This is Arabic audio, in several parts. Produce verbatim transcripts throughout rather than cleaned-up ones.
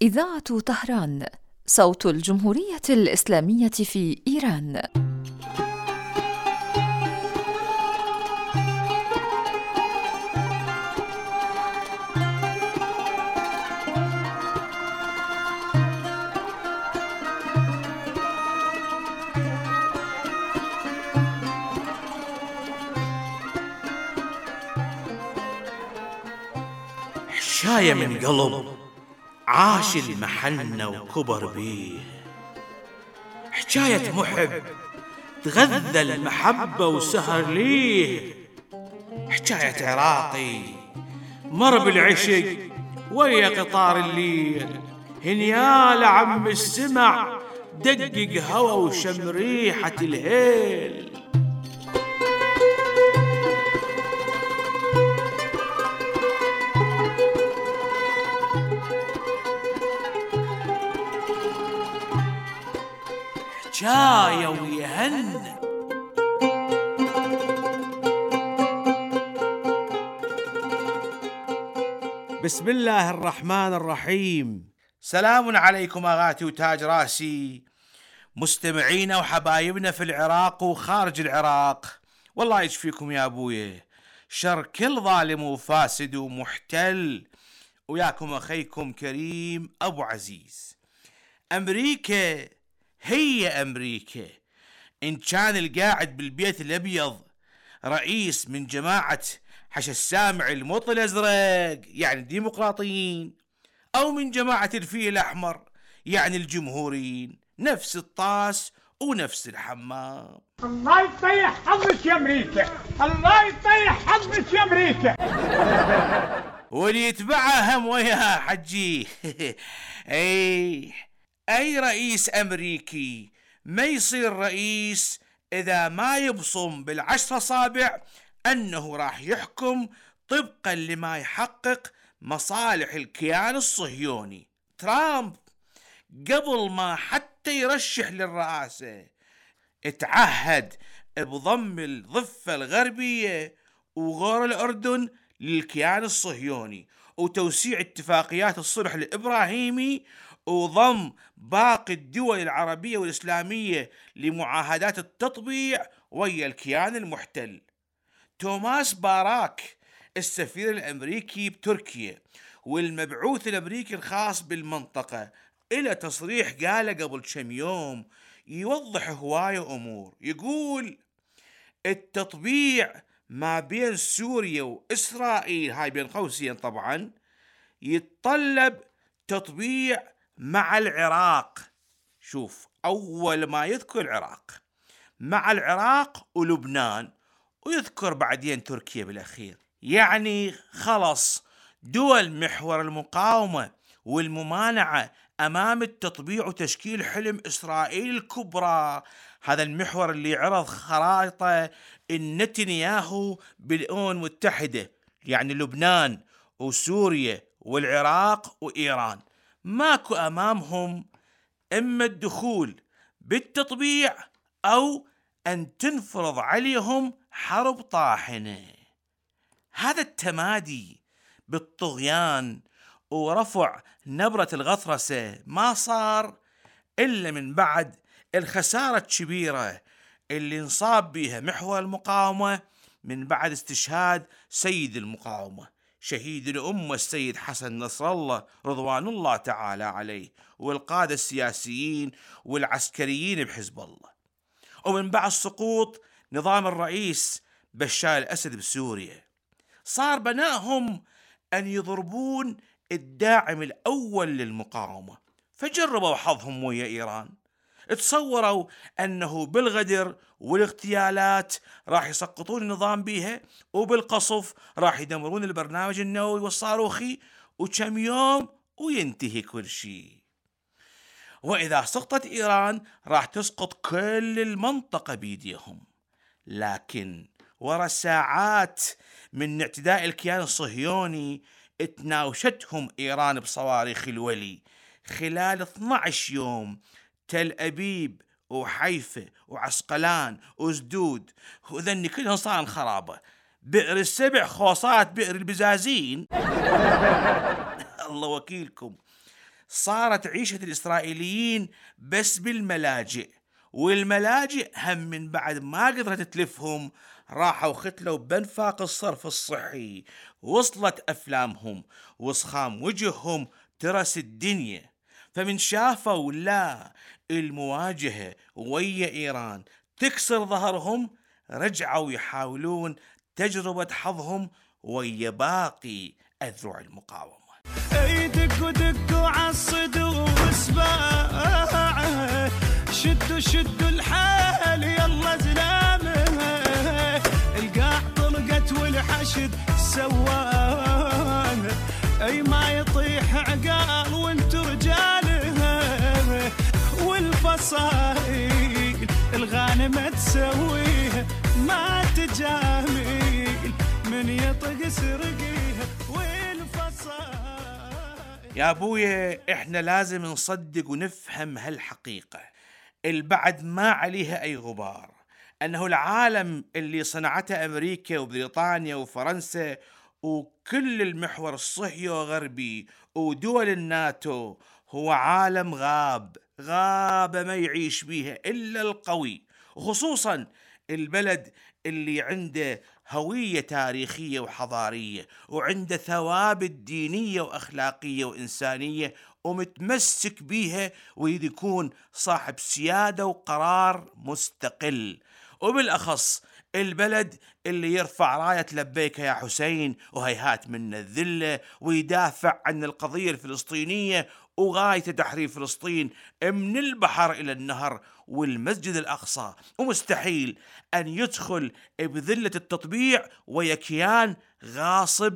إذاعة طهران، صوت الجمهورية الإسلامية في إيران. حشاية من قلب عاش المحنة وكبر بيه، حكاية محب تغذى المحبة وسهر ليه، حكاية عراقي مر بالعشق ويا قطار الليل، هنيال عم السمع دقق هوى وشم ريحة الهيل. حكاية ويهنى. بسم الله الرحمن الرحيم. سلام عليكم أغاتي وتاج راسي، مستمعينا وحبايبنا في العراق وخارج العراق، والله يشفيكم يا أبويا شر كل ظالم وفاسد ومحتل، وياكم أخيكم كريم أبو عزيز. أمريكا هي أمريكا، إن كان القاعد بالبيت الأبيض رئيس من جماعة حش السامع الموط الأزرق يعني الديمقراطيين، أو من جماعة الفيل الأحمر يعني الجمهوريين، نفس الطاس ونفس الحمام. الله يطيح حظك يا أمريكا، الله يطيح حظك يا أمريكا. واللي يتبعها هم وياها حجي. أي أي رئيس أمريكي ما يصير رئيس إذا ما يبصم بالعشر أصابع أنه راح يحكم طبقا لما يحقق مصالح الكيان الصهيوني. ترامب قبل ما حتى يرشح للرئاسة اتعهد بضم الضفة الغربية وغور الأردن للكيان الصهيوني، وتوسيع اتفاقيات الصلح الإبراهيمي، وضم باقي الدول العربية والإسلامية لمعاهدات التطبيع ويا الكيان المحتل. توماس باراك السفير الأمريكي بتركيا والمبعوث الأمريكي الخاص بالمنطقة إلى تصريح قاله قبل كم يوم يوضح هواية أمور، يقول التطبيع ما بين سوريا وإسرائيل، هاي بين قوسين طبعا، يتطلب تطبيع مع العراق. شوف، أول ما يذكر العراق، مع العراق ولبنان، ويذكر بعدين تركيا بالأخير. يعني خلص دول محور المقاومة والممانعة أمام التطبيع وتشكيل حلم إسرائيل الكبرى، هذا المحور اللي عرض خرائطه النتنياهو بالأمم المتحدة، يعني لبنان وسوريا والعراق وإيران، ماكو أمامهم إما الدخول بالتطبيع أو أن تنفرض عليهم حرب طاحنة. هذا التمادي بالطغيان ورفع نبرة الغطرسة ما صار إلا من بعد الخسارة الكبيرة اللي انصاب بها محور المقاومة من بعد استشهاد سيد المقاومة شهيد الأمة السيد حسن نصر الله رضوان الله تعالى عليه، والقادة السياسيين والعسكريين بحزب الله، ومن بعد سقوط نظام الرئيس بشار الأسد بسوريا. صار بنائهم أن يضربون الداعم الأول للمقاومة، فجربوا حظهم ويا إيران، تصوروا أنه بالغدر والاغتيالات راح يسقطون النظام بيها، وبالقصف راح يدمرون البرنامج النووي والصاروخي، وكم يوم وينتهي كل شيء. وإذا سقطت إيران راح تسقط كل المنطقة بيديهم. لكن ورا ساعات من اعتداء الكيان الصهيوني اتناوشتهم إيران بصواريخ الولي خلال اثني عشر يوم تل أبيب وحيفا وعسقلان وزدود، وذني كلهم صار خرابة. بئر السبع خوصات بئر البزازين. الله وكيلكم. صارت عيشة الإسرائيليين بس بالملاجئ، والملاجئ هم من بعد ما قدرت تلفهم راحوا ختلوا بانفاق الصرف الصحي، وصلت أفلامهم وصخام وجههم ترس الدنيا. فمن شافوا لا المواجهة ويا إيران تكسر ظهرهم، رجعوا يحاولون تجربة حظهم ويا باقي أذرع المقاومة. اي دقوا دقوا عالصدور وسباعه، شدوا شدوا الحال يلا زلامه، القاع طلقت والحشد سواه، اي ما يطيح عقال وانت رجاله، والفصائل الغانمة تسويها ما تجامل من يطق سرقيها والفصائل. يا أبويا إحنا لازم نصدق ونفهم هالحقيقة البعد ما عليها أي غبار، أنه العالم اللي صنعته أمريكا وبريطانيا وفرنسا وكل المحور الصهيوني وغربي ودول الناتو هو عالم غاب غاب ما يعيش بيها إلا القوي، وخصوصا البلد اللي عنده هوية تاريخية وحضارية وعنده ثوابت دينية وأخلاقية وإنسانية ومتمسك بيها، ويكون صاحب سيادة وقرار مستقل. وبالأخص البلد اللي يرفع راية لبيك يا حسين وهيهات من الذلة، ويدافع عن القضية الفلسطينية وغاية تحرير فلسطين من البحر إلى النهر والمسجد الأقصى، ومستحيل أن يدخل بذلة التطبيع ويا كيان غاصب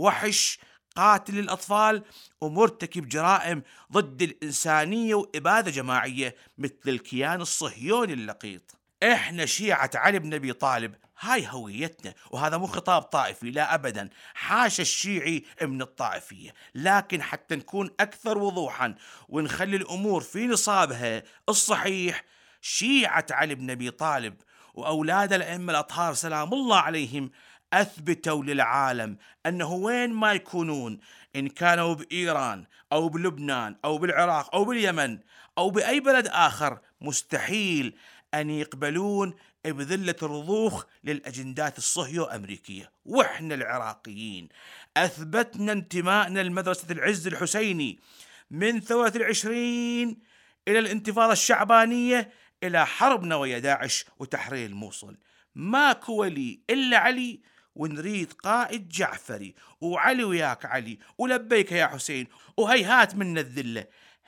وحش قاتل الأطفال ومرتكب جرائم ضد الإنسانية وإبادة جماعية مثل الكيان الصهيوني اللقيط. إحنا شيعة علي بن أبي طالب، هاي هويتنا، وهذا مو خطاب طائفي، لا أبدا، حاشا الشيعي من الطائفية، لكن حتى نكون أكثر وضوحا ونخلي الأمور في نصابها الصحيح، شيعة علي بن أبي طالب وأولاد الأئمة الأطهار سلام الله عليهم أثبتوا للعالم أنه وين ما يكونون، إن كانوا بإيران أو بلبنان أو بالعراق أو باليمن أو بأي بلد آخر، مستحيل أن يقبلون بذلة الرضوخ للأجندات الصهيو أمريكية. وإحنا العراقيين أثبتنا انتمائنا لمدرسة العز الحسيني من ثورة العشرين إلى الانتفاضة الشعبانية إلى حربنا ويا داعش وتحرير الموصل. ماكو ولي إلا علي، ونريد قائد جعفري، وعلي وياك علي، ولبيك يا حسين، وهيهات من الذلة.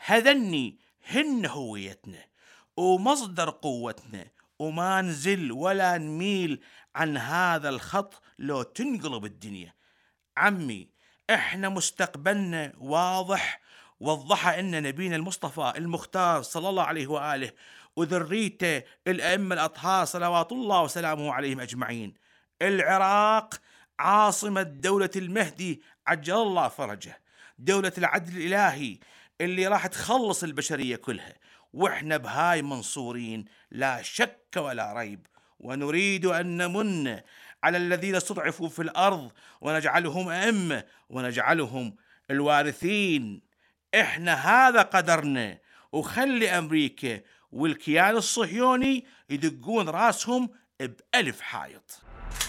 هذني هن هويتنا ومصدر قوتنا، وما نزل ولا نميل عن هذا الخط لو تنقلب الدنيا. عمي احنا مستقبلنا واضح، وضحها ان نبينا المصطفى المختار صلى الله عليه وآله وذريته الأئمة الأطهار صلوات الله وسلامه عليهم أجمعين. العراق عاصمة دولة المهدي عجل الله فرجه، دولة العدل الإلهي اللي راح تخلص البشرية كلها، وإحنا بهاي منصورين لا شك ولا ريب. ونريد أن نمن على الذين استضعفوا في الأرض ونجعلهم أئمة ونجعلهم الوارثين. إحنا هذا قدرنا، وخلي أمريكا والكيان الصهيوني يدقون راسهم بألف حائط.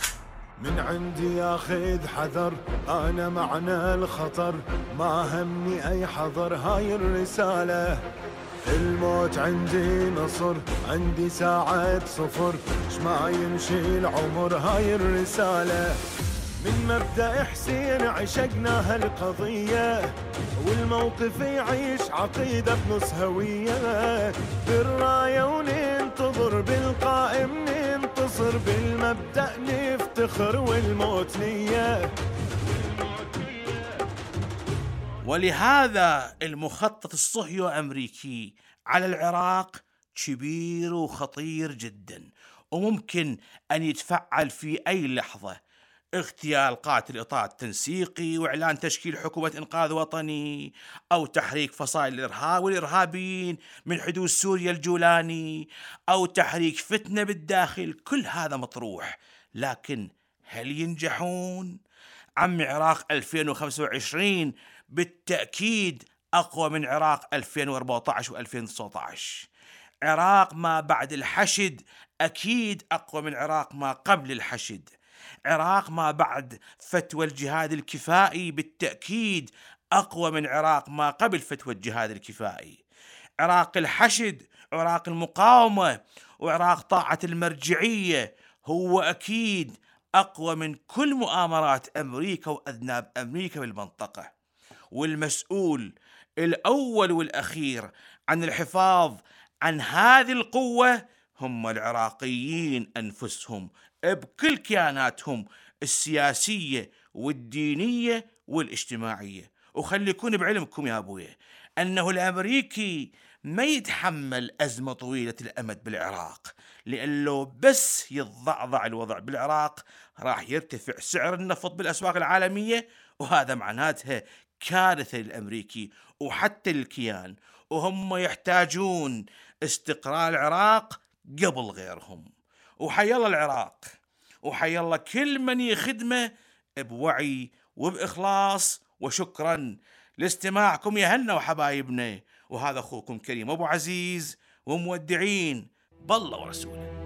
من عندي ياخذ حذر، أنا معنى الخطر، ما همني أي حذر، هاي الرسالة. الموت عندي نصر، عندي ساعة صفر، شما يمشي العمر، هاي الرسالة. من مبدأ حسين عشقنا هالقضية، والموقف يعيش عقيدة بنص هوية، بالراية وننتظر بالقائم ننتصر، بالمبدأ نفتخر والموت نية. ولهذا المخطط الصهيو أمريكي على العراق كبير وخطير جدا، وممكن أن يتفعل في أي لحظة. اغتيال قاتل إطار تنسيقي، وإعلان تشكيل حكومة إنقاذ وطني، أو تحريك فصائل الإرهاب والإرهابيين من حدود سوريا الجولاني، أو تحريك فتنة بالداخل. كل هذا مطروح، لكن هل ينجحون؟ عم عراق ألفين وخمسة وعشرين بالتأكيد أقوى من عراق ألفين وأربعة عشر وألفين وتسعة عشر. عراق ما بعد الحشد أكيد أقوى من عراق ما قبل الحشد. عراق ما بعد فتوى الجهاد الكفائي بالتأكيد أقوى من عراق ما قبل فتوى الجهاد الكفائي. عراق الحشد، عراق المقاومة، وعراق طاعة المرجعية هو أكيد أقوى من كل مؤامرات أمريكا وأذناب أمريكا بالمنطقة. والمسؤول الأول والأخير عن الحفاظ عن هذه القوة هم العراقيين أنفسهم بكل كياناتهم السياسية والدينية والاجتماعية. وخلي يكون بعلمكم يا أبويا أنه الأمريكي ما يتحمل أزمة طويلة الأمد بالعراق، لأنه بس يتضعضع الوضع بالعراق راح يرتفع سعر النفط بالأسواق العالمية، وهذا معناتها كارثة للأمريكي وحتى للكيان، وهم يحتاجون استقرار العراق قبل غيرهم. وحي الله العراق، وحي الله كل من يخدمه بوعي وبإخلاص. وشكرا لاستماعكم يا هنا وحبايبنا، وهذا أخوكم كريم أبو عزيز، ومودعين بالله ورسوله.